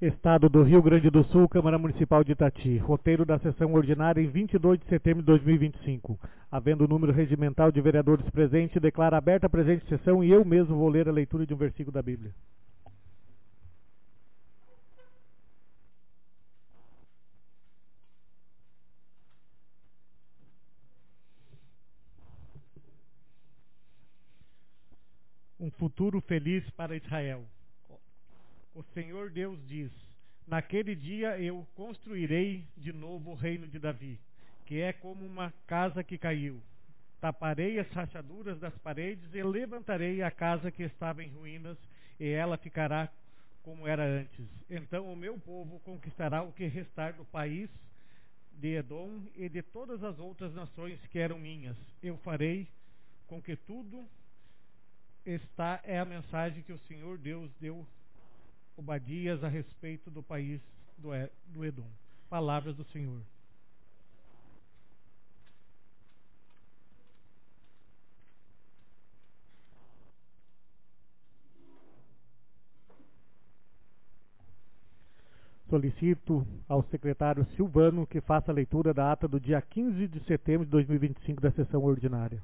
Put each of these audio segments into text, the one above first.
Estado do Rio Grande do Sul, Câmara Municipal de Itati. Roteiro da sessão ordinária em 22 de setembro de 2025. Havendo o número regimental de vereadores presente, declaro aberta a presente sessão e eu mesmo vou ler a leitura de um versículo da Bíblia. Um futuro feliz para Israel. O Senhor Deus diz: naquele dia eu construirei de novo o reino de Davi, que é como uma casa que caiu. Taparei as rachaduras das paredes e levantarei a casa que estava em ruínas, e ela ficará como era antes. Então o meu povo conquistará o que restar do país de Edom e de todas as outras nações que eram minhas. Eu farei com que tudo esta é a mensagem que o Senhor Deus deu Obadias a respeito do país do Edom. Palavras do Senhor. Solicito ao secretário Silvano que faça a leitura da ata do dia 15 de setembro de 2025 da sessão ordinária.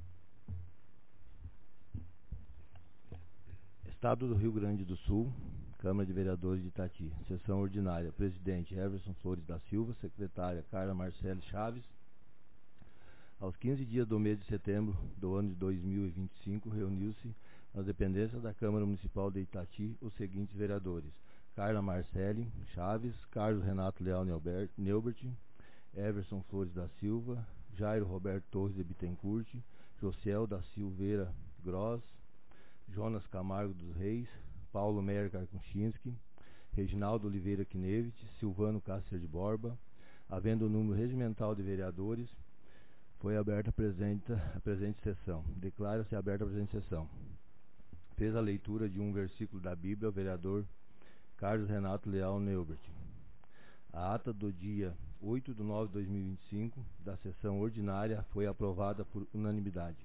Estado do Rio Grande do Sul, Câmara de Vereadores de Itati. Sessão ordinária. Presidente Everson Flores da Silva. Secretária Carla Marcele Chaves. Aos 15 dias do mês de setembro do ano de 2025, reuniu-se nas dependências da Câmara Municipal de Itati os seguintes vereadores: Carla Marcele Chaves, Carlos Renato Leal Neubert, Everson Flores da Silva, Jairo Roberto Torres de Bittencourt, Josiel da Silveira Gross, Jonas Camargo dos Reis, Paulo Meyer Karkuchinski, Reginaldo Oliveira Knevich, Silvano Cássio de Borba. Havendo o número regimental de vereadores, foi aberta a presente sessão. Declara-se aberta a presente sessão. Fez a leitura de um versículo da Bíblia o vereador Carlos Renato Leal Neubert. A ata do dia 8 de nove de 2025 da sessão ordinária foi aprovada por unanimidade.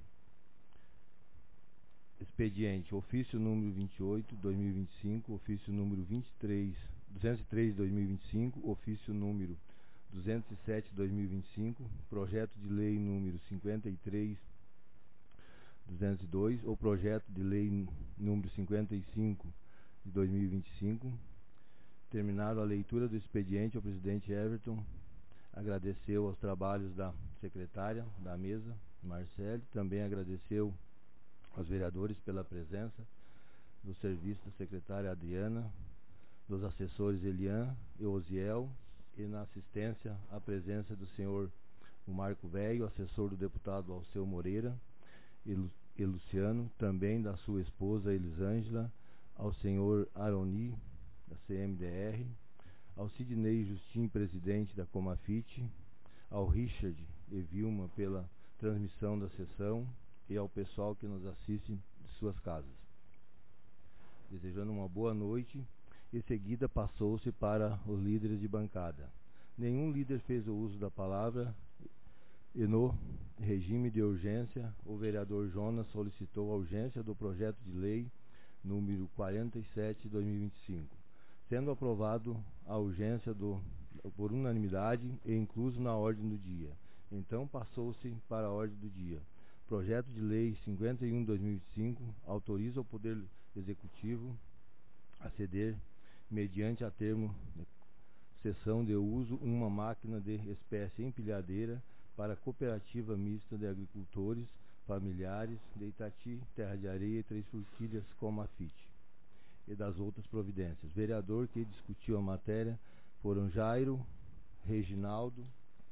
Expediente: ofício número 28, 2025, ofício número 203, 2025, ofício número 207, 2025, projeto de lei número 53, 202, ou projeto de lei número 55, de 2025. Terminada a leitura do expediente, o presidente Everton agradeceu aos trabalhos da secretária da mesa, Marcele, também agradeceu aos vereadores pela presença, do serviço da secretária Adriana, dos assessores Elian e Osiel, e na assistência a presença do senhor Marco Velho, assessor do deputado Alceu Moreira e Luciano, também da sua esposa Elisângela, ao senhor Aroni, da CMDR, ao Sidney Justin, presidente da Comafit, ao Richard e Vilma pela transmissão da sessão e ao pessoal que nos assiste de suas casas. Desejando uma boa noite, em seguida passou-se para os líderes de bancada. Nenhum líder fez o uso da palavra e no regime de urgência, o vereador Jonas solicitou a urgência do projeto de lei número 47 de 2025, sendo aprovado a urgência por unanimidade e incluso na ordem do dia. Então passou-se para a ordem do dia. Projeto de lei 51 de 2025 autoriza o Poder Executivo a ceder, mediante a termo de cessão de uso, uma máquina de espécie empilhadeira para a Cooperativa Mista de Agricultores Familiares de Itati, Terra de Areia e Três Forquilhas, Comafit, e das outras providências. Vereador que discutiu a matéria foram Jairo, Reginaldo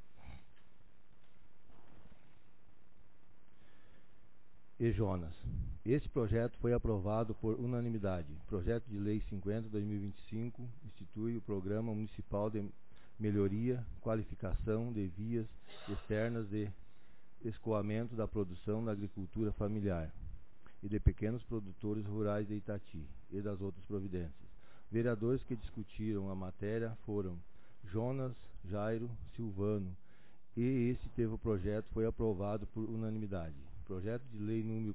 e Jonas. Este projeto foi aprovado por unanimidade. Projeto de Lei 50/2025 institui o Programa Municipal de Melhoria, Qualificação de Vias Externas de Escoamento da Produção da Agricultura Familiar e de Pequenos Produtores Rurais de Itati e das outras providências. Vereadores que discutiram a matéria foram Jonas, Jairo, Silvano, e este teve o projeto, foi aprovado por unanimidade. Projeto de Lei número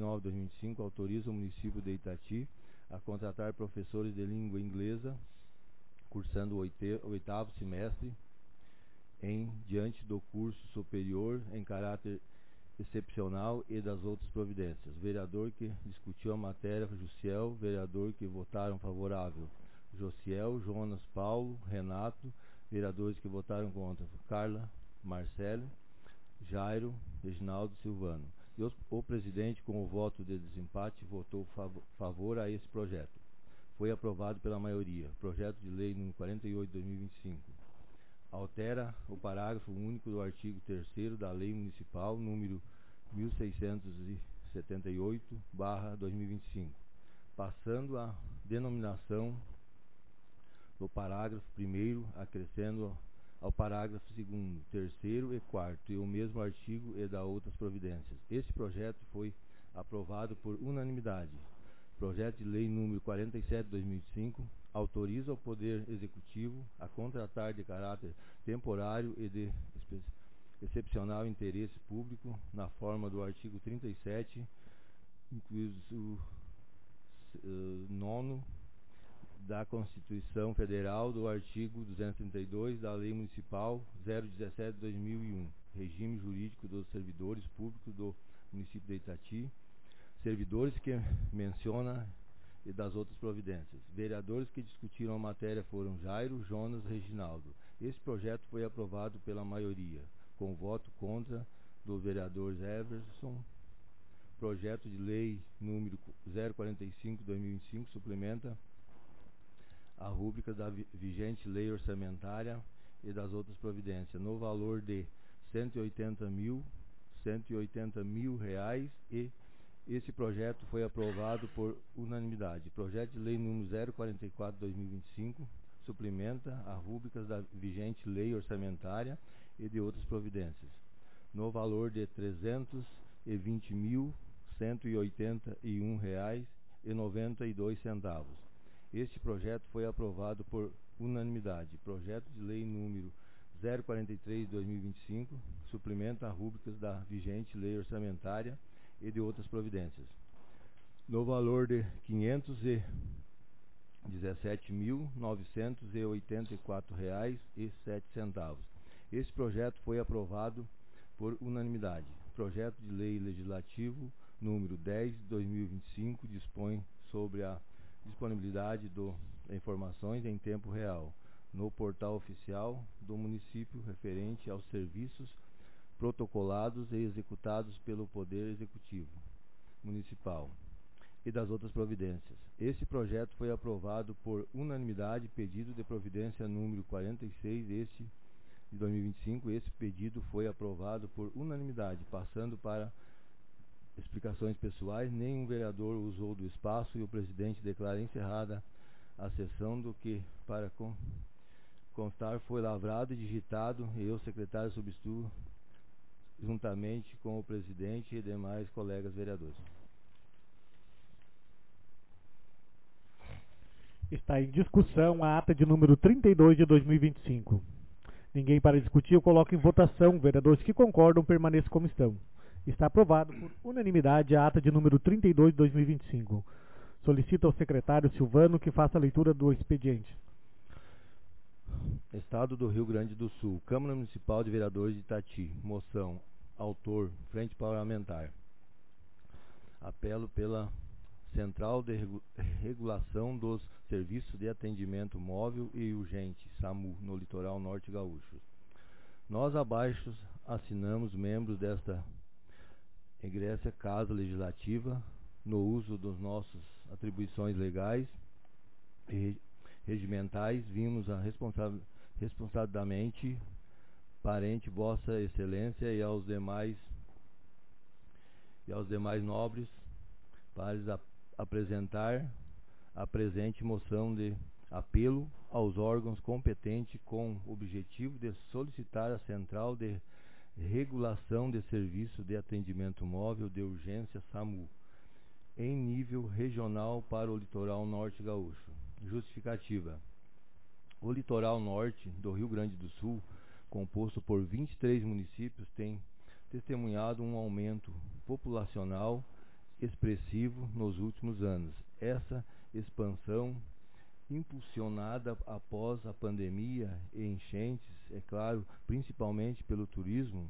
49/2025 autoriza o município de Itati a contratar professores de língua inglesa cursando o oitavo semestre em diante do curso superior em caráter excepcional e das outras providências. Vereador que discutiu a matéria, Jussiel. Vereador que votaram favorável, Josiel, Jonas, Paulo, Renato. Vereadores que votaram contra, Carla, Marcele, Jairo, Reginaldo, Silvano. E o presidente, com o voto de desempate, votou favor a esse projeto. Foi aprovado pela maioria. Projeto de lei número 48 de 2025. Altera o parágrafo único do artigo 3º da Lei Municipal número 1678/2025, passando a denominação do parágrafo 1º, acrescendo ao parágrafo 2º, 3º e 4º, e o mesmo artigo e da outras providências. Este projeto foi aprovado por unanimidade. Projeto de lei número 47 de 2005 autoriza o Poder Executivo a contratar de caráter temporário e de excepcional interesse público, na forma do artigo 37, incluso o 9º da Constituição Federal, do artigo 232 da Lei Municipal 017 de 2001, regime jurídico dos servidores públicos do município de Itati, servidores que menciona e das outras providências. Vereadores que discutiram a matéria foram Jairo, Jonas, Reginaldo. Esse projeto foi aprovado pela maioria, com voto contra do vereador Everson. Projeto de lei número 045 de 2005 suplementa a rúbrica da vigente lei orçamentária e das outras providências, no valor de R$180 mil reais, e esse projeto foi aprovado por unanimidade. Projeto de lei número 044 de 2025 suplementa a rúbrica da vigente lei orçamentária e de outras providências, no valor de R$320.181,92. Este projeto foi aprovado por unanimidade. Projeto de lei número 043 de 2025 suplementa a rúbrica da vigente lei orçamentária e de outras providências, no valor de R$517.984,07. Este projeto foi aprovado por unanimidade. Projeto de lei legislativo número 10 de 2025 dispõe sobre a disponibilidade de informações em tempo real no portal oficial do município referente aos serviços protocolados e executados pelo Poder Executivo Municipal e das outras providências. Esse projeto foi aprovado por unanimidade. Pedido de providência número 46 de 2025. Esse pedido foi aprovado por unanimidade. Passando para explicações pessoais, nenhum vereador usou do espaço e o presidente declara encerrada a sessão, do que, para constar, foi lavrado e digitado, e eu, secretário substituto, juntamente com o presidente e demais colegas vereadores. Está em discussão a ata de número 32 de 2025. Ninguém para discutir, eu coloco em votação. Vereadores que concordam, permaneçam como estão. Está aprovado por unanimidade a ata de número 32 de 2025. Solicito ao secretário Silvano que faça a leitura do expediente. Estado do Rio Grande do Sul. Câmara Municipal de Vereadores de Itati. Moção. Autor. Frente Parlamentar. Apelo pela Central de Regulação dos Serviços de Atendimento Móvel e Urgente, SAMU, no Litoral Norte Gaúcho. Nós abaixo assinamos, membros desta egressa Casa Legislativa, no uso dos nossos atribuições legais e regimentais, vimos a responsavelmente parente Vossa Excelência e aos demais nobres para apresentar a presente moção de apelo aos órgãos competentes com o objetivo de solicitar a Central de Regulação de Serviço de Atendimento Móvel de Urgência SAMU em nível regional para o Litoral Norte Gaúcho. Justificativa. O Litoral Norte do Rio Grande do Sul, composto por 23 municípios, tem testemunhado um aumento populacional expressivo nos últimos anos. Essa expansão impulsionada após a pandemia e enchentes, é claro, principalmente pelo turismo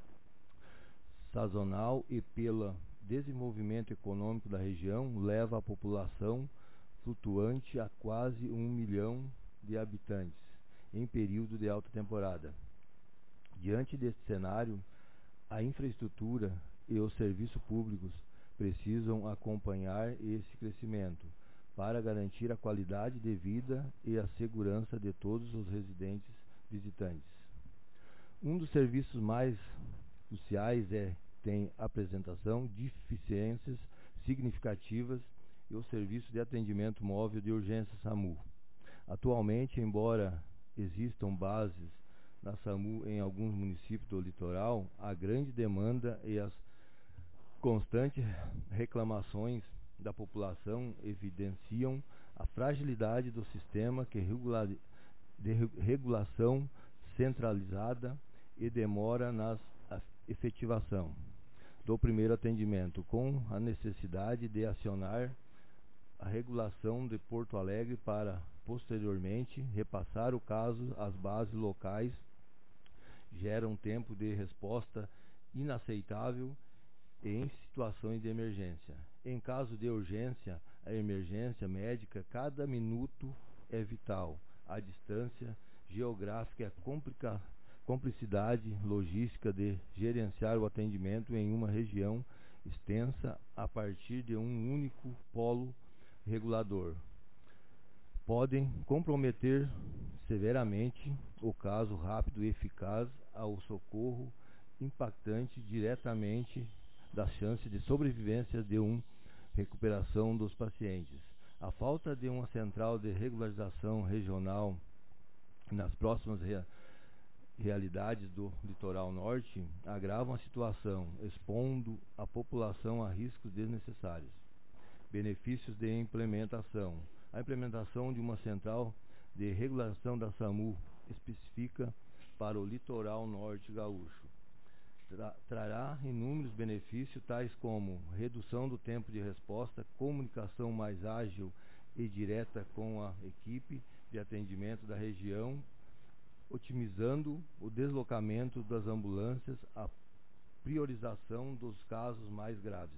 sazonal e pelo desenvolvimento econômico da região, leva a população flutuante a quase 1 milhão de habitantes em período de alta temporada. Diante deste cenário, a infraestrutura e os serviços públicos precisam acompanhar esse crescimento para garantir a qualidade de vida e a segurança de todos os residentes visitantes. Um dos serviços mais cruciais tem apresentação de deficiências significativas e o serviço de atendimento móvel de urgência SAMU. Atualmente, embora existam bases na SAMU em alguns municípios do litoral, a grande demanda e as constantes reclamações da população evidenciam a fragilidade do sistema de regulação centralizada e demora na efetivação do primeiro atendimento, com a necessidade de acionar a regulação de Porto Alegre para, posteriormente, repassar o caso às bases locais, gera um tempo de resposta inaceitável em situações de emergência. Em caso de urgência, a emergência médica, cada minuto é vital. A distância geográfica, a complicidade logística de gerenciar o atendimento em uma região extensa a partir de um único polo regulador podem comprometer severamente o caso rápido e eficaz ao socorro, impactante diretamente das chances de sobrevivência de recuperação dos pacientes. A falta de uma central de regularização regional nas próximas realidades do litoral norte agravam a situação, expondo a população a riscos desnecessários. Benefícios de implementação. A implementação de uma central de regulação da SAMU específica para o litoral norte gaúcho trará inúmeros benefícios, tais como redução do tempo de resposta, comunicação mais ágil e direta com a equipe de atendimento da região, otimizando o deslocamento das ambulâncias, a priorização dos casos mais graves.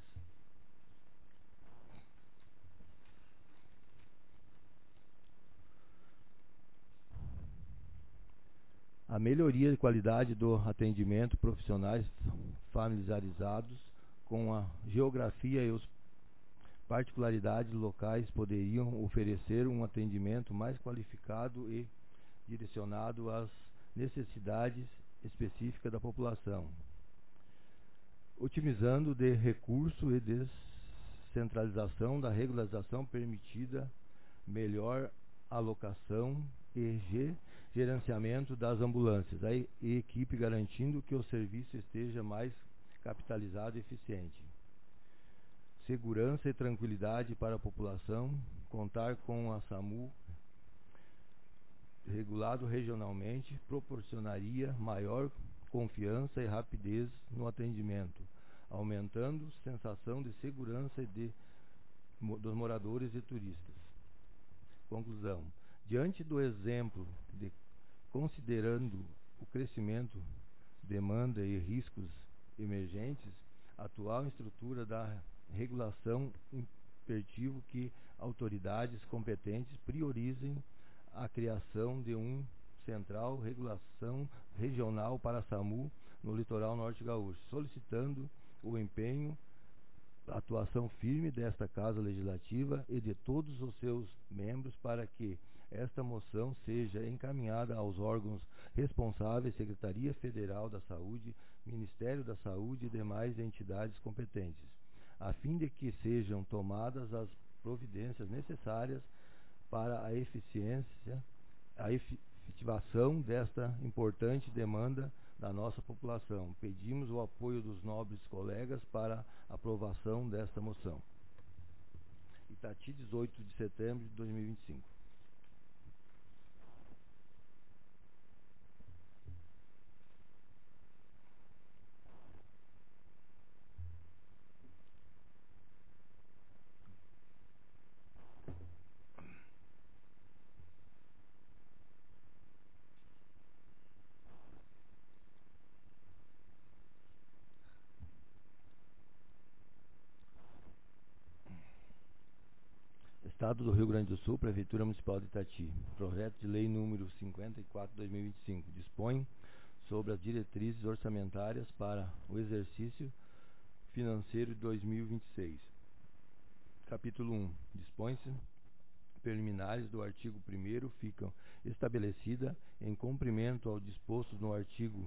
A melhoria de qualidade do atendimento, profissionais familiarizados com a geografia e as particularidades locais poderiam oferecer um atendimento mais qualificado e direcionado às necessidades específicas da população, otimizando de recurso e descentralização da regularização permitida, melhor alocação e gerenciamento das ambulâncias, e equipe garantindo que o serviço esteja mais capitalizado e eficiente. Segurança e tranquilidade para a população, contar com a SAMU regulado regionalmente proporcionaria maior confiança e rapidez no atendimento, aumentando a sensação de segurança dos moradores e turistas. Conclusão. Diante do exemplo de considerando o crescimento, demanda e riscos emergentes, a atual estrutura da regulação imperativo que autoridades competentes priorizem a criação de central regulação regional para a SAMU no litoral norte gaúcho, solicitando o empenho, a atuação firme desta Casa Legislativa e de todos os seus membros para que esta moção seja encaminhada aos órgãos responsáveis, Secretaria Federal da Saúde, Ministério da Saúde e demais entidades competentes, a fim de que sejam tomadas as providências necessárias para a efetivação desta importante demanda da nossa população. Pedimos o apoio dos nobres colegas para a aprovação desta moção. Itati, 18 de setembro de 2025. Estado do Rio Grande do Sul, Prefeitura Municipal de Itati. Projeto de Lei número 54/2025 dispõe sobre as diretrizes orçamentárias para o exercício financeiro de 2026. Capítulo 1. Dispõe-se preliminares do artigo 1º ficam estabelecida em cumprimento ao disposto no artigo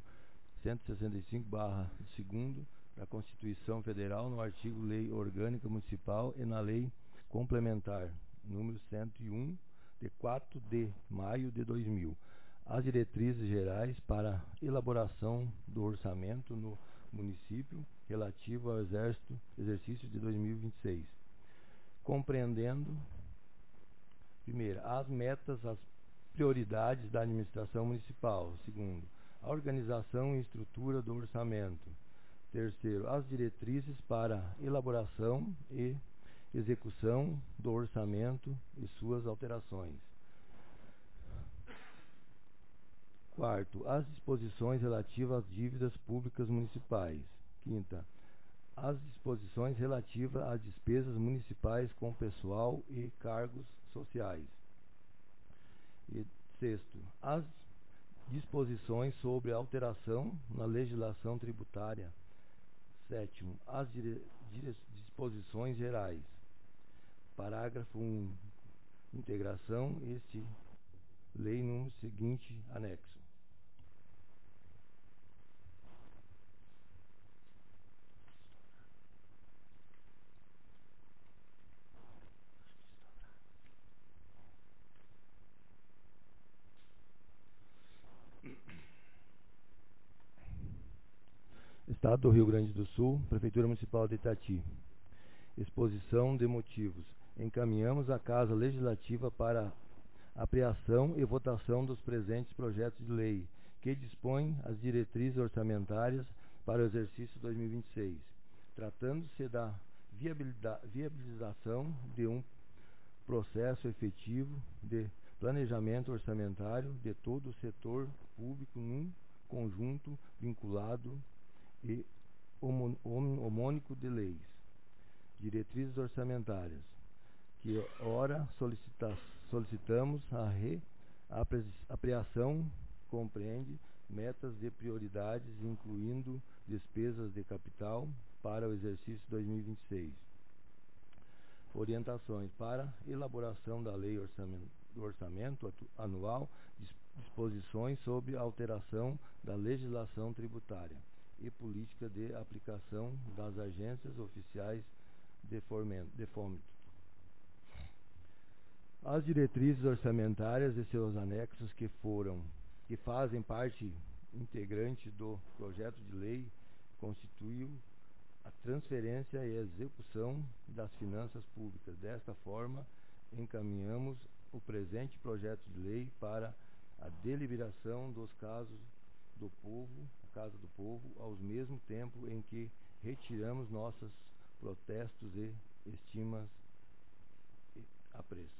165/2 da Constituição Federal, no artigo Lei Orgânica Municipal e na Lei Complementar número 101 de 4 de maio de 2000, as diretrizes gerais para elaboração do orçamento no município relativo ao exercício de 2026, compreendendo, primeiro, as metas, as prioridades da administração municipal. Segundo, a organização e estrutura do orçamento. Terceiro, as diretrizes para elaboração e execução do orçamento e suas alterações. Quarto, as disposições relativas às dívidas públicas municipais. Quinta, as disposições relativas às despesas municipais com pessoal e cargos sociais. E sexto, as disposições sobre alteração na legislação tributária. Sétimo, as disposições gerais. Parágrafo 1. Integração este lei no seguinte anexo. Estado do Rio Grande do Sul, Prefeitura Municipal de Itati. Exposição de motivos. Encaminhamos à Casa Legislativa para apreensão e votação dos presentes projetos de lei, que dispõem as diretrizes orçamentárias para o exercício 2026, tratando-se da viabilização de um processo efetivo de planejamento orçamentário de todo o setor público num conjunto vinculado e homônico de leis, diretrizes orçamentárias, que ora solicitamos a apreensão, compreende metas de prioridades, incluindo despesas de capital para o exercício 2026. Orientações para elaboração da lei do orçamento anual, disposições sobre alteração da legislação tributária e política de aplicação das agências oficiais de fomento. As diretrizes orçamentárias e seus anexos que fazem parte integrante do projeto de lei constituem a transferência e execução das finanças públicas. Desta forma, encaminhamos o presente projeto de lei para a deliberação dos casos do povo, a Casa do Povo, ao mesmo tempo em que retiramos nossos protestos e estimas a preço.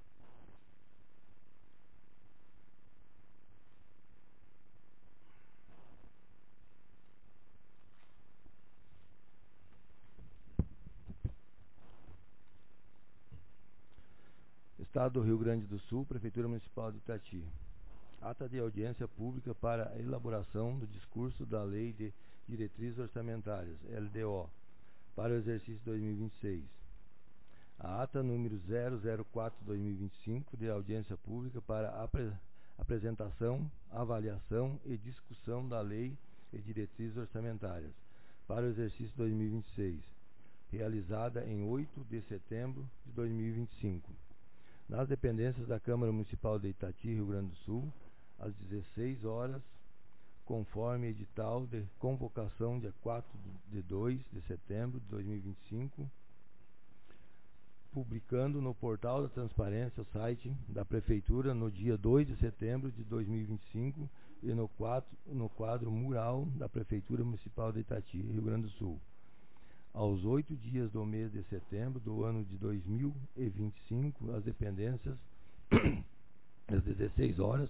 Estado do Rio Grande do Sul, Prefeitura Municipal de Itati. Ata de audiência pública para a elaboração do discurso da Lei de Diretrizes Orçamentárias, LDO, para o exercício 2026. A ata número 004/2025 de audiência pública para a apresentação, avaliação e discussão da Lei de Diretrizes Orçamentárias para o exercício 2026, realizada em 8 de setembro de 2025. Nas dependências da Câmara Municipal de Itati, Rio Grande do Sul, às 16 horas, conforme edital de convocação dia 4 de 2 de setembro de 2025, publicando no portal da Transparência, o site da Prefeitura, no dia 2 de setembro de 2025 e no quadro mural da Prefeitura Municipal de Itati, Rio Grande do Sul. Aos 8 dias do mês de setembro do ano de 2025, as dependências, às 16 horas,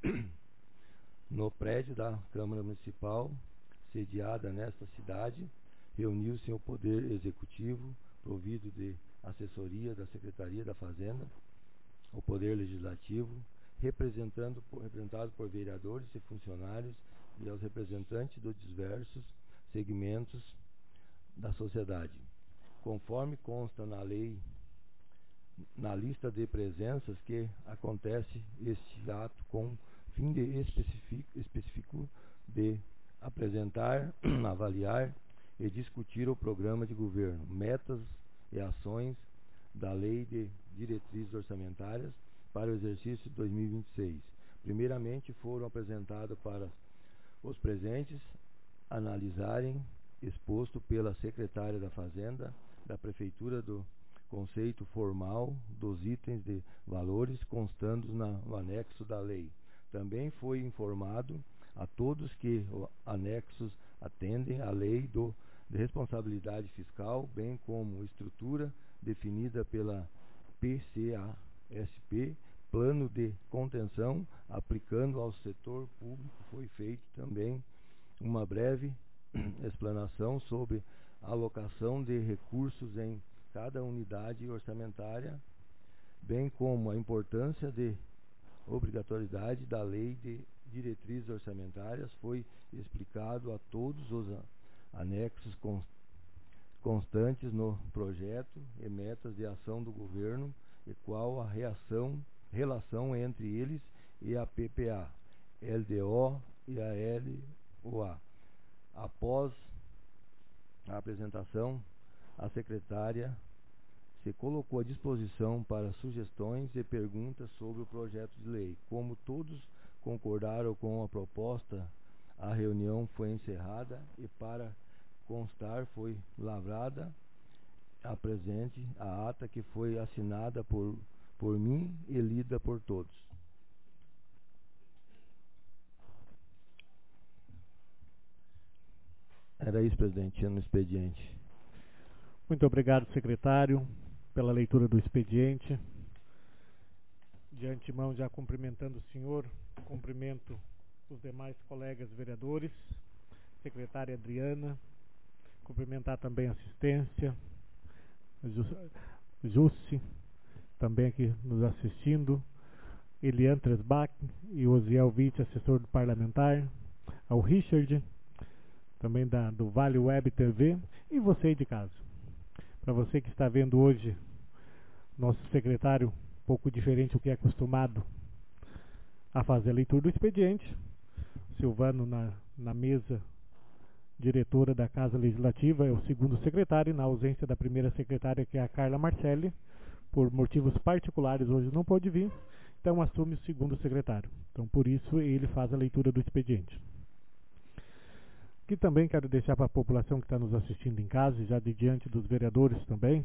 no prédio da Câmara Municipal, sediada nesta cidade, reuniu-se o Poder Executivo, provido de assessoria da Secretaria da Fazenda, o Poder Legislativo, representado por vereadores e funcionários e aos representantes dos diversos segmentos da sociedade. Conforme consta na lei, na lista de presenças que acontece este ato com fim de específico de apresentar, avaliar e discutir o programa de governo, metas e ações da Lei de Diretrizes Orçamentárias para o exercício de 2026. Primeiramente foram apresentados para os presentes analisarem, exposto pela secretária da Fazenda da Prefeitura, do conceito formal dos itens de valores constantes no anexo da lei. Também foi informado a todos que os anexos atendem à lei de responsabilidade fiscal, bem como estrutura definida pela PCASP, plano de contenção aplicando ao setor público. Foi feito também uma breve explanação sobre a alocação de recursos em cada unidade orçamentária, bem como a importância de obrigatoriedade da Lei de Diretrizes Orçamentárias. Foi explicado a todos os anexos constantes no projeto e metas de ação do governo e qual a relação entre eles e a PPA, LDO e a LOA. Após a apresentação, a secretária se colocou à disposição para sugestões e perguntas sobre o projeto de lei. Como todos concordaram com a proposta, a reunião foi encerrada e, para constar, foi lavrada a presente a ata que foi assinada por mim e lida por todos. Era isso, presidente, no expediente. Muito obrigado, secretário, pela leitura do expediente. De antemão, já cumprimentando o senhor, cumprimento os demais colegas vereadores, secretária Adriana, cumprimentar também a assistência, Jussi, também aqui nos assistindo, Elian Tresbach e Osiel Witt, assessor parlamentar, ao Richard, também do Vale Web TV, e você aí de casa. Para você que está vendo hoje nosso secretário um pouco diferente do que é acostumado a fazer a leitura do expediente, Silvano na mesa diretora da Casa Legislativa é o segundo secretário, na ausência da primeira secretária, que é a Carla Marcelli, por motivos particulares hoje não pôde vir, então assume o segundo secretário. Então por isso ele faz a leitura do expediente. Que também quero deixar para a população que está nos assistindo em casa, e já de diante dos vereadores também,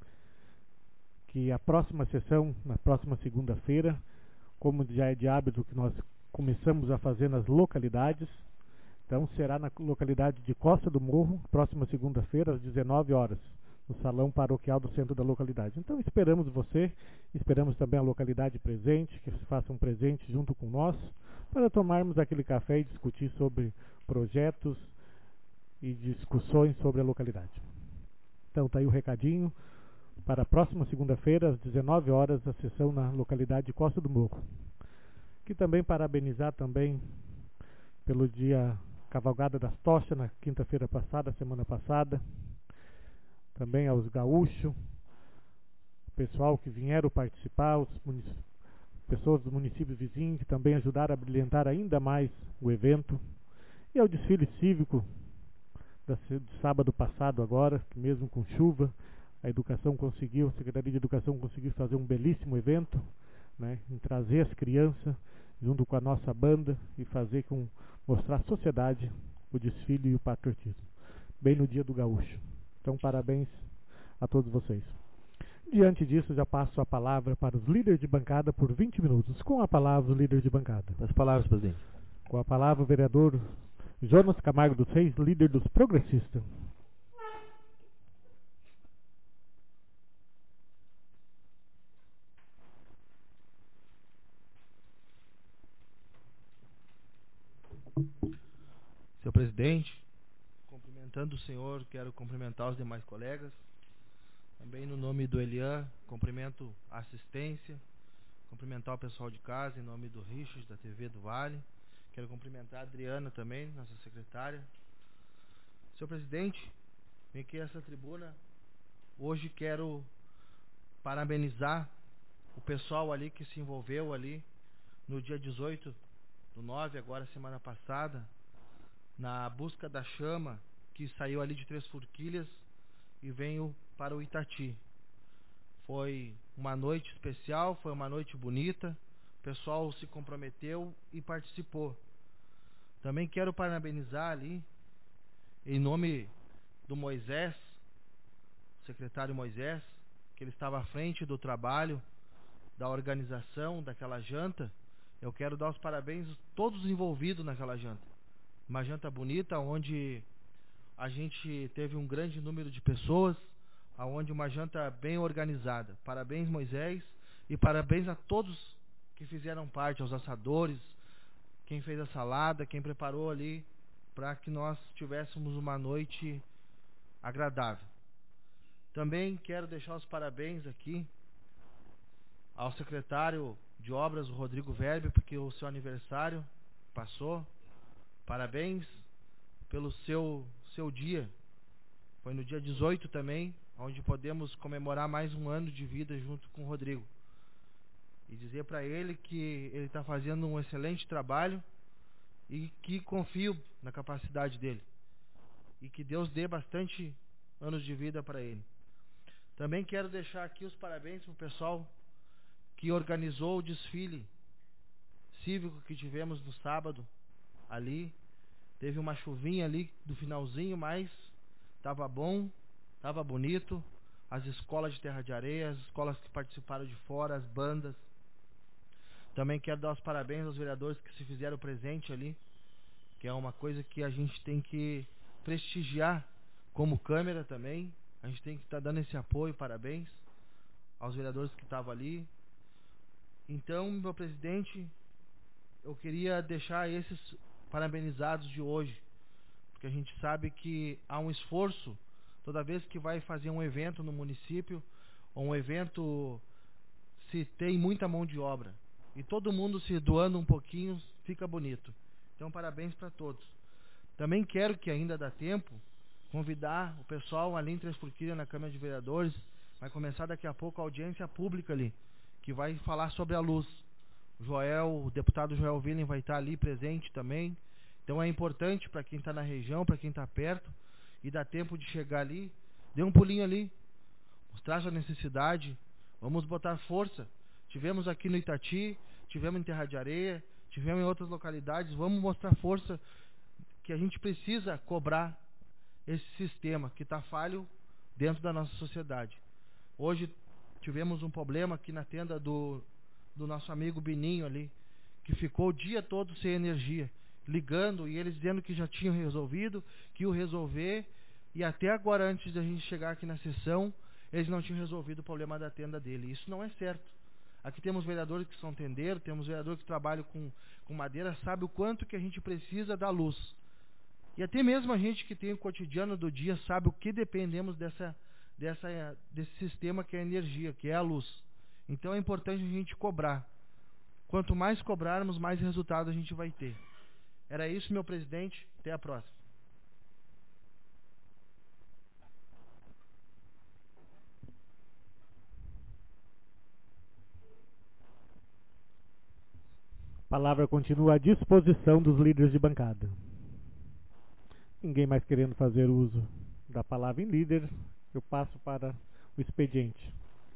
que a próxima sessão, na próxima segunda-feira, como já é de hábito que nós começamos a fazer nas localidades, então será na localidade de Costa do Morro, próxima segunda-feira, às 19 horas, no salão paroquial do centro da localidade. Então esperamos você, esperamos também a localidade presente, que se faça um presente junto com nós, para tomarmos aquele café e discutir sobre projetos e discussões sobre a localidade. Então está aí o recadinho para a próxima segunda-feira, às 19 horas, a sessão na localidade de Costa do Morro. Que também parabenizar também pelo dia Cavalgada das Tochas, na quinta-feira passada, semana passada. Também aos gaúchos, pessoal que vieram participar, pessoas dos municípios vizinhos que também ajudaram a brilhantar ainda mais o evento. E ao desfile cívico de sábado passado agora, que mesmo com chuva, a Secretaria de Educação conseguiu fazer um belíssimo evento, né, em trazer as crianças junto com a nossa banda e mostrar à sociedade o desfile e o patriotismo, bem no dia do gaúcho. Então parabéns a todos vocês. Diante disso, já passo a palavra para os líderes de bancada por 20 minutos. Com a palavra, o líder de bancada. As palavras, presidente. Com a palavra, o vereador Jonas Camargo dos Reis, líder dos progressistas. Senhor presidente, cumprimentando o senhor, quero cumprimentar os demais colegas. Também no nome do Elian, cumprimento a assistência, cumprimentar o pessoal de casa, em nome do Richard, da TV do Vale. Quero cumprimentar a Adriana também, nossa secretária. Senhor presidente, vem aqui a essa tribuna. Hoje quero parabenizar o pessoal ali que se envolveu ali no dia 18/9, agora semana passada, na busca da chama que saiu ali de Três Forquilhas e veio para o Itati. Foi uma noite especial, foi uma noite bonita, o pessoal se comprometeu e participou. Também quero parabenizar ali, em nome do Moisés, secretário Moisés, que ele estava à frente do trabalho, da organização daquela janta. Eu quero dar os parabéns a todos os envolvidos naquela janta. Uma janta bonita, onde a gente teve um grande número de pessoas, onde uma janta bem organizada. Parabéns, Moisés, e parabéns a todos que fizeram parte, aos assadores, quem fez a salada, quem preparou ali, para que nós tivéssemos uma noite agradável. Também quero deixar os parabéns aqui ao secretário de obras, o Rodrigo Verbe, porque o seu aniversário passou. Parabéns pelo seu dia. Foi no dia 18 também, onde podemos comemorar mais um ano de vida junto com o Rodrigo. E dizer para ele que ele está fazendo um excelente trabalho e que confio na capacidade dele. E que Deus dê bastante anos de vida para ele. Também quero deixar aqui os parabéns para o pessoal que organizou o desfile cívico que tivemos no sábado ali. Teve uma chuvinha ali do finalzinho, mas estava bom, estava bonito. As escolas de Terra de Areia, as escolas que participaram de fora, as bandas. Também quero dar os parabéns aos vereadores que se fizeram presente ali, que é uma coisa que a gente tem que prestigiar como Câmara também. A gente tem que estar dando esse apoio, parabéns aos vereadores que estavam ali. Então, meu presidente, eu queria deixar esses parabenizados de hoje, porque a gente sabe que há um esforço toda vez que vai fazer um evento no município, ou um evento, se tem muita mão de obra, e todo mundo se doando um pouquinho, fica bonito. Então, parabéns para todos. Também quero, que ainda dá tempo, convidar o pessoal ali em Três Forquilhas, na Câmara de Vereadores. Vai começar daqui a pouco a audiência pública ali, que vai falar sobre a luz. O deputado Joel Willen vai estar ali presente também. Então é importante para quem está na região, para quem está perto, e dá tempo de chegar ali, dê um pulinho ali, mostrar sua necessidade, vamos botar força. Tivemos aqui no Itati, tivemos em Terra de Areia, tivemos em outras localidades, vamos mostrar força, que a gente precisa cobrar esse sistema que está falho dentro da nossa sociedade. Hoje tivemos um problema aqui na tenda do nosso amigo Bininho ali, que ficou o dia todo sem energia, ligando, e eles dizendo que já tinham resolvido, que iam resolver, e até agora, antes da gente chegar aqui na sessão, eles não tinham resolvido o problema da tenda dele. Isso não é certo. Aqui temos vereadores que são tendeiros, temos vereadores que trabalham com madeira, sabe o quanto que a gente precisa da luz. E até mesmo a gente que tem o cotidiano do dia sabe o que dependemos desse sistema que é a energia, que é a luz. Então é importante a gente cobrar. Quanto mais cobrarmos, mais resultado a gente vai ter. Era isso, meu presidente. Até a próxima. A palavra continua à disposição dos líderes de bancada. Ninguém mais querendo fazer uso da palavra em líder, eu passo para o expediente.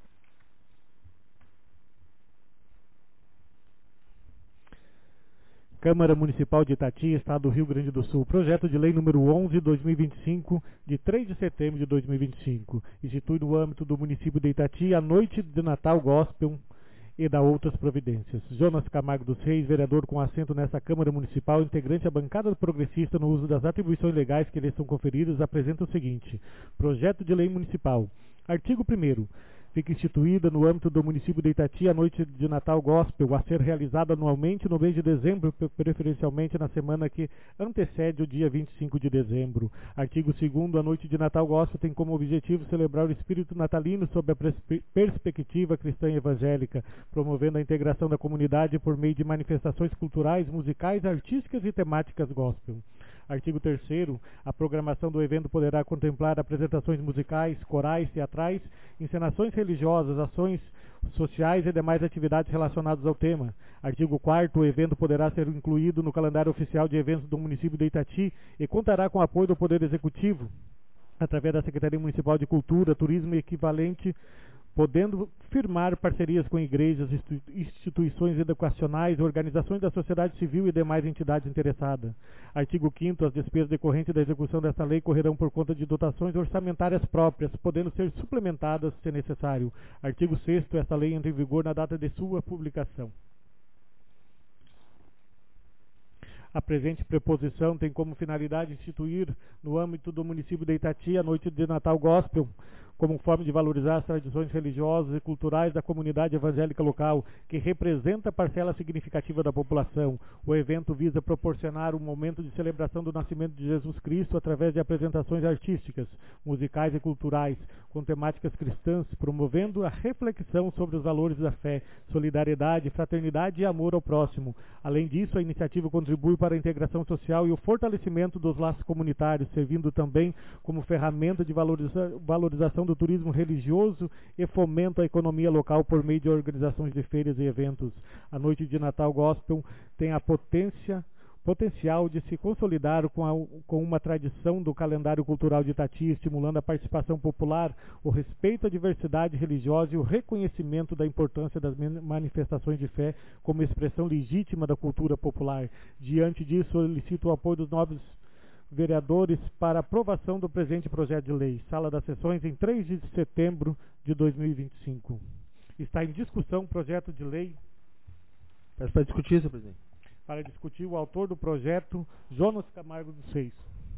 Câmara Municipal de Itati, Estado do Rio Grande do Sul. Projeto de Lei número 11/2025, de 3 de setembro de 2025. Institui no âmbito do município de Itati a Noite de Natal Gospel e da outras providências. Jonas Camargo dos Reis, vereador com assento nessa Câmara Municipal, integrante da bancada progressista no uso das atribuições legais que lhes são conferidas, apresenta o seguinte: Projeto de Lei Municipal. Artigo 1º. fica instituída no âmbito do município de Itati a noite de Natal Gospel, a ser realizada anualmente no mês de dezembro, preferencialmente na semana que antecede o dia 25 de dezembro. Artigo 2º, a noite de Natal Gospel tem como objetivo celebrar o espírito natalino sob a perspectiva cristã e evangélica, promovendo a integração da comunidade por meio de manifestações culturais, musicais, artísticas e temáticas gospel. Artigo 3º, a programação do evento poderá contemplar apresentações musicais, corais, teatrais, encenações religiosas, ações sociais e demais atividades relacionadas ao tema. Artigo 4º, o evento poderá ser incluído no calendário oficial de eventos do município de Itati e contará com apoio do Poder Executivo, através da Secretaria Municipal de Cultura, Turismo e equivalente, podendo firmar parcerias com igrejas, instituições educacionais, organizações da sociedade civil e demais entidades interessadas. Artigo 5º, as despesas decorrentes da execução desta lei correrão por conta de dotações orçamentárias próprias, podendo ser suplementadas se necessário. Artigo 6º, esta lei entra em vigor na data de sua publicação. A presente preposição tem como finalidade instituir, no âmbito do município de Itati, a noite de Natal Gospel, como forma de valorizar as tradições religiosas e culturais da comunidade evangélica local, que representa parcela significativa da população. O evento visa proporcionar um momento de celebração do nascimento de Jesus Cristo através de apresentações artísticas, musicais e culturais, com temáticas cristãs, promovendo a reflexão sobre os valores da fé, solidariedade, fraternidade e amor ao próximo. Além disso, a iniciativa contribui para a integração social e o fortalecimento dos laços comunitários, servindo também como ferramenta de valorização do turismo religioso e fomento à economia local por meio de organizações de feiras e eventos. A noite de Natal Gospel tem a potencial de se consolidar com uma tradição do calendário cultural de Itati, estimulando a participação popular, o respeito à diversidade religiosa e o reconhecimento da importância das manifestações de fé como expressão legítima da cultura popular. Diante disso, solicito o apoio dos nobres vereadores para aprovação do presente projeto de lei. Sala das sessões em 3 de setembro de 2025. Está em discussão o projeto de lei. Peço para discutir, senhor presidente. Para discutir o autor do projeto, Jonas Camargo dos Reis.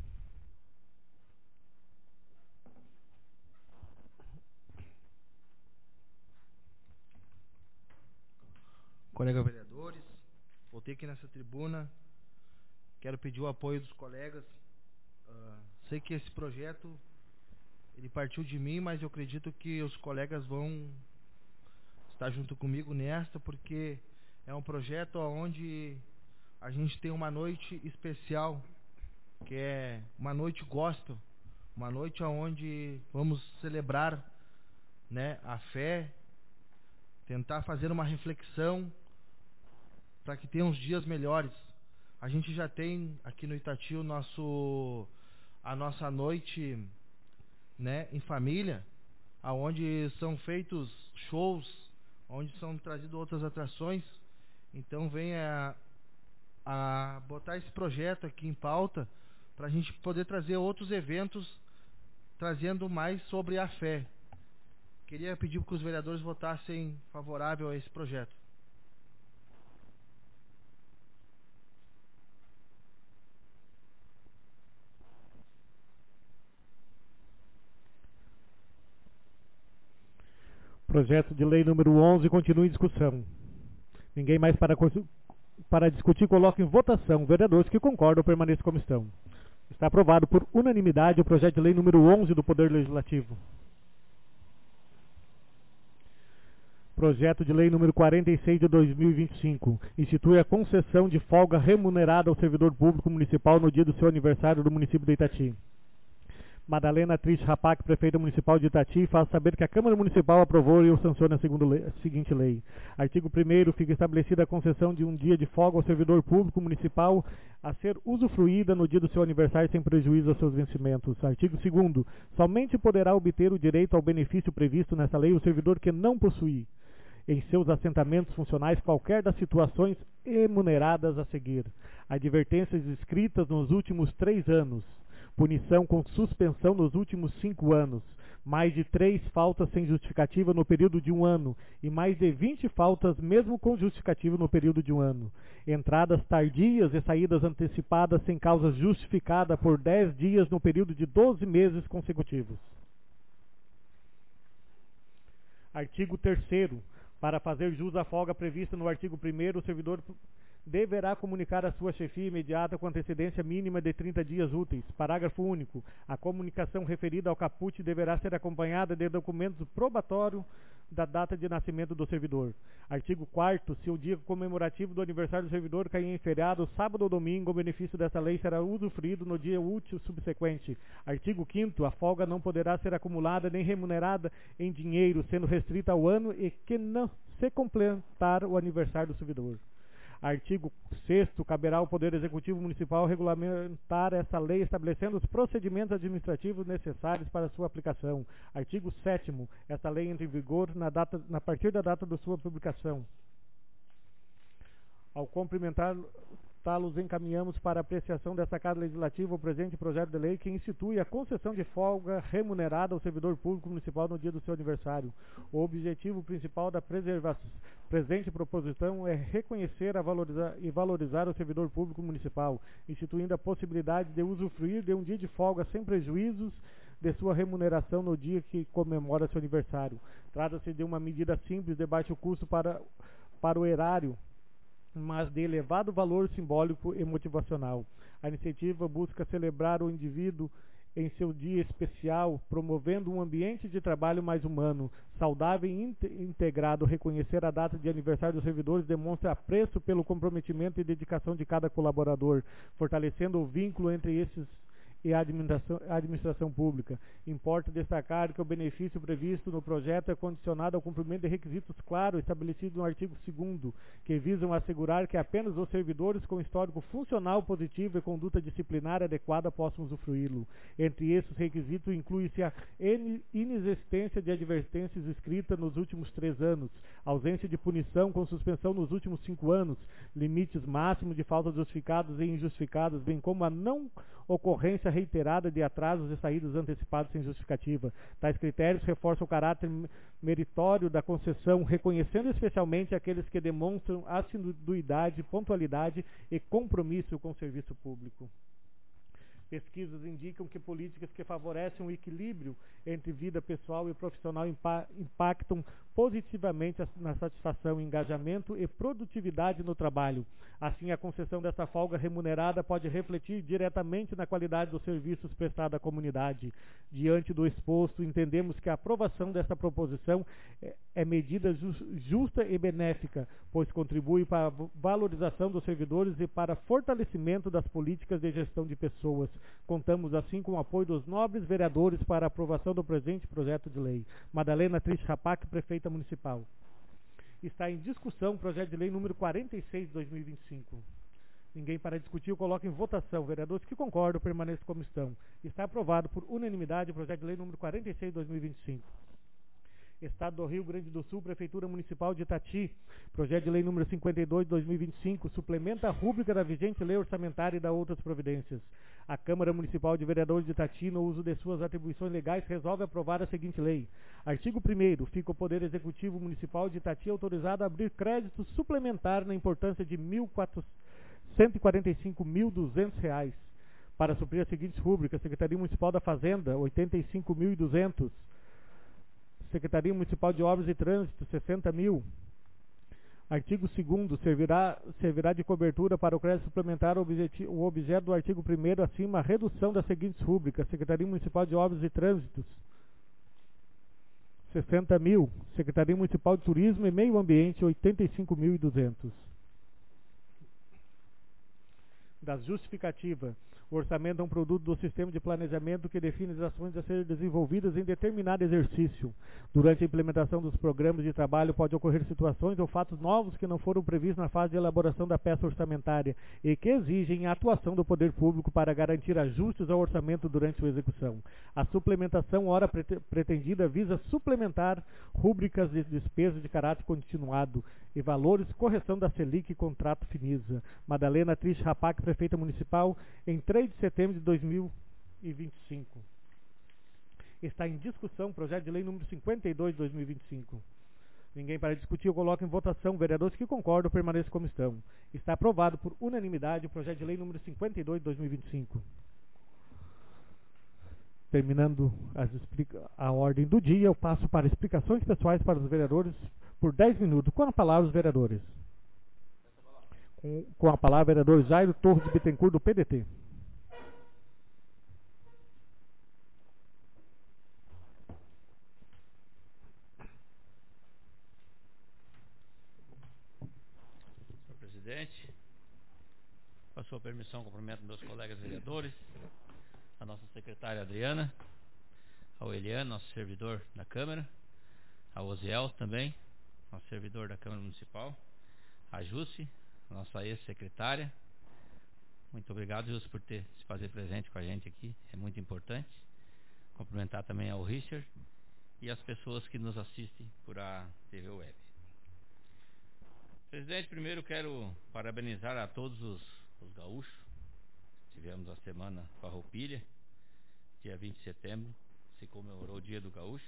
Colegas vereadores, voltei aqui nessa tribuna, quero pedir o apoio dos colegas. Sei que esse projeto, ele partiu de mim, mas eu acredito que os colegas vão estar junto comigo nesta, porque é um projeto onde a gente tem uma noite especial, que é uma noite gospel, uma noite onde vamos celebrar, né, a fé, tentar fazer uma reflexão para que tenha uns dias melhores. A gente já tem aqui no Itati a nossa noite, né, em família, aonde são feitos shows, onde são trazidas outras atrações. Então venha a botar esse projeto aqui em pauta para a gente poder trazer outros eventos trazendo mais sobre a fé. Queria pedir que os vereadores votassem favorável a esse projeto. Projeto de lei número 11 continua em discussão. Ninguém mais para discutir, coloca em votação. Vereadores que concordam permaneçam como estão. Está aprovado por unanimidade o projeto de lei número 11 do Poder Legislativo. Projeto de lei número 46 de 2025. Institui a concessão de folga remunerada ao servidor público municipal no dia do seu aniversário do município de Itati. Madalena Triste Rapac, prefeita municipal de Itati, faz saber que a Câmara Municipal aprovou e sanciona a seguinte lei. Artigo 1º, fica estabelecida a concessão de um dia de folga ao servidor público municipal a ser usufruída no dia do seu aniversário sem prejuízo aos seus vencimentos. Artigo 2º, somente poderá obter o direito ao benefício previsto nesta lei o servidor que não possuir em seus assentamentos funcionais qualquer das situações enumeradas a seguir. Advertências escritas nos últimos 3 anos. Punição com suspensão nos últimos 5 anos, mais de 3 faltas sem justificativa no período de 1 ano e mais de 20 faltas mesmo com justificativa no período de 1 ano. Entradas tardias e saídas antecipadas sem causa justificada por 10 dias no período de 12 meses consecutivos. Artigo 3º. Para fazer jus à folga prevista no artigo 1º, o servidor deverá comunicar à sua chefia imediata com antecedência mínima de 30 dias úteis. Parágrafo único. A comunicação referida ao caput deverá ser acompanhada de documentos probatórios da data de nascimento do servidor. Artigo 4º. Se o dia comemorativo do aniversário do servidor cair em feriado, sábado ou domingo, o benefício dessa lei será usufruído no dia útil subsequente. Artigo 5º. A folga não poderá ser acumulada nem remunerada em dinheiro, sendo restrita ao ano e que não se completar o aniversário do servidor. Artigo 6º. Caberá ao Poder Executivo Municipal regulamentar essa lei, estabelecendo os procedimentos administrativos necessários para sua aplicação. Artigo 7º. Essa lei entra em vigor a partir da data de sua publicação. Ao cumprimentá-los, encaminhamos para apreciação desta Casa Legislativa o presente projeto de lei que institui a concessão de folga remunerada ao servidor público municipal no dia do seu aniversário. O objetivo principal da presente proposição é reconhecer e valorizar o servidor público municipal, instituindo a possibilidade de usufruir de um dia de folga sem prejuízos de sua remuneração no dia que comemora seu aniversário. Trata-se de uma medida simples de baixo custo para o erário, mas de elevado valor simbólico e motivacional. A iniciativa busca celebrar o indivíduo em seu dia especial, promovendo um ambiente de trabalho mais humano, saudável e integrado. Reconhecer a data de aniversário dos servidores demonstra apreço pelo comprometimento e dedicação de cada colaborador, fortalecendo o vínculo entre esses e a administração pública. Importa destacar que o benefício previsto no projeto é condicionado ao cumprimento de requisitos claros estabelecidos no artigo 2º, que visam assegurar que apenas os servidores com histórico funcional positivo e conduta disciplinar adequada possam usufruí-lo. Entre esses requisitos inclui-se a inexistência de advertências escritas nos últimos 3 anos, ausência de punição com suspensão nos últimos 5 anos, limites máximos de faltas justificadas e injustificadas, bem como a não ocorrência reiterada de atrasos e saídas antecipadas sem justificativa. Tais critérios reforçam o caráter meritório da concessão, reconhecendo especialmente aqueles que demonstram assiduidade, pontualidade e compromisso com o serviço público. Pesquisas indicam que políticas que favorecem o equilíbrio entre vida pessoal e profissional impactam positivamente na satisfação, engajamento e produtividade no trabalho. Assim, a concessão dessa folga remunerada pode refletir diretamente na qualidade dos serviços prestados à comunidade. Diante do exposto, entendemos que a aprovação desta proposição é medida justa e benéfica, pois contribui para a valorização dos servidores e para fortalecimento das políticas de gestão de pessoas. Contamos assim com o apoio dos nobres vereadores para a aprovação do presente projeto de lei. Madalena Triste Rapac, Prefeita Municipal. Está em discussão o projeto de lei número 46 de 2025. Ninguém para discutir, eu coloco em votação. Vereadores que concordam, permaneçam como estão. Está aprovado por unanimidade o projeto de lei número 46 de 2025. Estado do Rio Grande do Sul, Prefeitura Municipal de Itati, projeto de lei número 52 de 2025, suplementa a rúbrica da vigente lei orçamentária e da outras providências. A Câmara Municipal de Vereadores de Itati, no uso de suas atribuições legais, resolve aprovar a seguinte lei. Artigo 1º. Fica o Poder Executivo Municipal de Itati autorizado a abrir crédito suplementar na importância de R$ 145.200 para suprir as seguintes rúbricas: Secretaria Municipal da Fazenda, R$ 85.200. Secretaria Municipal de Obras e Trânsito, 60 mil. Artigo 2º. Servirá de cobertura para o crédito suplementar o objeto do artigo 1º acima a redução das seguintes rúbricas: Secretaria Municipal de Obras e Trânsitos, 60 mil. Secretaria Municipal de Turismo e Meio Ambiente, 85.200. Das justificativas. O orçamento é um produto do sistema de planejamento que define as ações a serem desenvolvidas em determinado exercício. Durante a implementação dos programas de trabalho pode ocorrer situações ou fatos novos que não foram previstos na fase de elaboração da peça orçamentária e que exigem a atuação do poder público para garantir ajustes ao orçamento durante sua execução. A suplementação, ora pretendida, visa suplementar rúbricas de despesas de caráter continuado e valores, correção da Selic e contrato Finisa. Madalena Triste Rapac, Prefeita Municipal, em 3 de setembro de 2025. Está em discussão o projeto de lei número 52 de 2025. Ninguém para discutir, eu coloco em votação. Vereadores que concordam, permaneçam como estão. Está aprovado por unanimidade o projeto de lei número 52 de 2025. Terminando a ordem do dia, eu passo para explicações pessoais para os vereadores por 10 minutos. Com a palavra, os vereadores. Com a palavra, o vereador Jairo Torres Bittencourt, do PDT. Senhor presidente, com a sua permissão, cumprimento meus colegas vereadores, a nossa secretária Adriana, ao Eliane, nosso servidor da Câmara, ao Osiel também, nosso servidor da Câmara Municipal, a Jusce, nossa ex-secretária. Muito obrigado, Jusce, por ter se fazer presente com a gente aqui, é muito importante. Cumprimentar também ao Richard e as pessoas que nos assistem por a TV Web. Presidente, primeiro quero parabenizar a todos os gaúchos. Tivemos a semana Farroupilha, dia 20 de setembro, se comemorou o Dia do Gaúcho.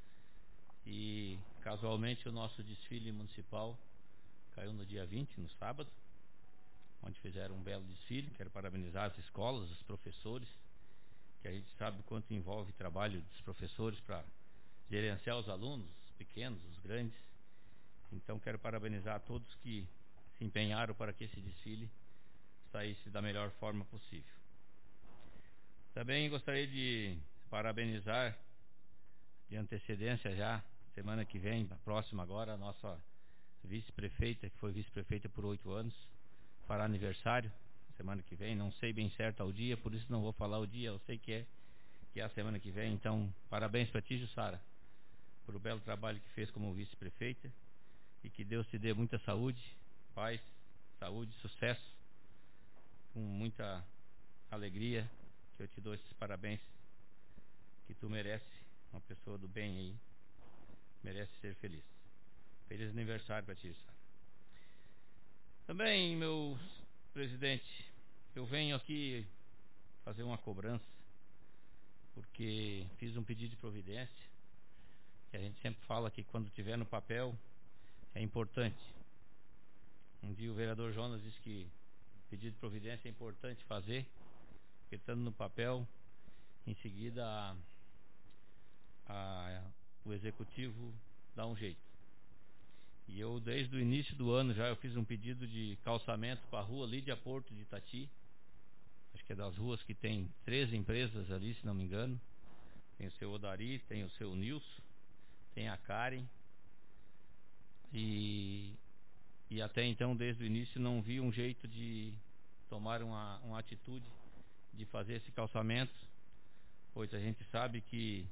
E casualmente o nosso desfile municipal caiu no dia 20, no sábado, onde fizeram um belo desfile. Quero parabenizar as escolas, os professores, que a gente sabe quanto envolve trabalho dos professores para gerenciar os alunos, os pequenos, os grandes. Então quero parabenizar a todos que se empenharam para que esse desfile saísse da melhor forma possível. Também gostaria de parabenizar de antecedência já, semana que vem, a próxima agora, a nossa vice-prefeita, que foi vice-prefeita por 8 anos, fará aniversário semana que vem. Não sei bem certo ao dia, por isso não vou falar o dia, eu sei que é a semana que vem. Então, parabéns para ti, Jussara, por o belo trabalho que fez como vice-prefeita. E que Deus te dê muita saúde, paz, saúde, sucesso, com muita alegria, que eu te dou esses parabéns que tu merece. Uma pessoa do bem aí merece ser feliz. Feliz aniversário para ti, Sara. Também, meu presidente, eu venho aqui fazer uma cobrança, porque fiz um pedido de providência, que a gente sempre fala que quando tiver no papel é importante. Um dia o vereador Jonas disse que pedido de providência é importante fazer, porque estando no papel, em seguida o executivo dá um jeito. E eu, desde o início do ano já, eu fiz um pedido de calçamento para a rua Lídia Porto de Itati. Acho que é das ruas que tem 13 empresas ali, se não me engano. Tem o seu Odari, tem o seu Nilson, tem a Karen. E até então, desde o início, não vi um jeito de tomar uma atitude de fazer esse calçamento, pois a gente sabe que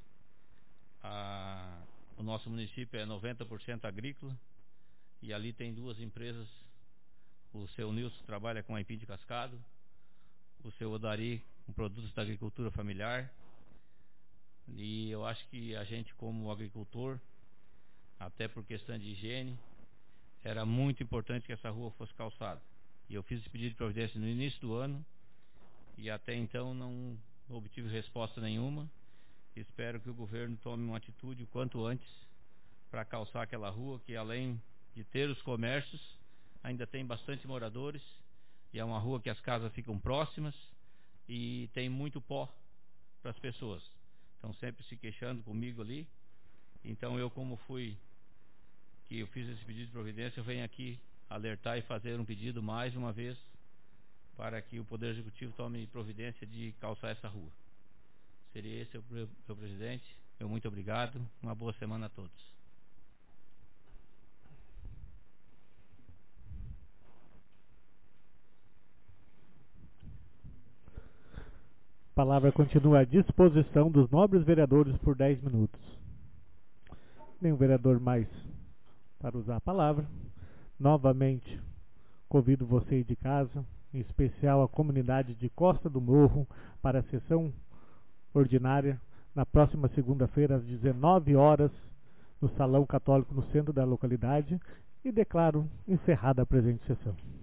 o nosso município é 90% agrícola, e ali tem 2 empresas. O seu Nilson trabalha com aipim de cascado, o seu Odari com produtos da agricultura familiar, e eu acho que a gente, como agricultor, até por questão de higiene, era muito importante que essa rua fosse calçada. E eu fiz esse pedido de providência no início do ano, e até então não obtive resposta nenhuma. Espero que o governo tome uma atitude o quanto antes para calçar aquela rua, que além de ter os comércios, ainda tem bastante moradores, e é uma rua que as casas ficam próximas e tem muito pó para as pessoas. Estão sempre se queixando comigo ali. Então eu, como eu fiz esse pedido de providência, eu venho aqui alertar e fazer um pedido mais uma vez para que o Poder Executivo tome providência de calçar essa rua. Seria esse o meu presidente. Meu muito obrigado. Uma boa semana a todos. A palavra continua à disposição dos nobres vereadores por 10 minutos. Nenhum vereador mais para usar a palavra. Novamente, convido você aí de casa, em especial a comunidade de Costa do Morro, para a sessão ordinária na próxima segunda-feira às 19 horas no Salão Católico no centro da localidade, e declaro encerrada a presente sessão.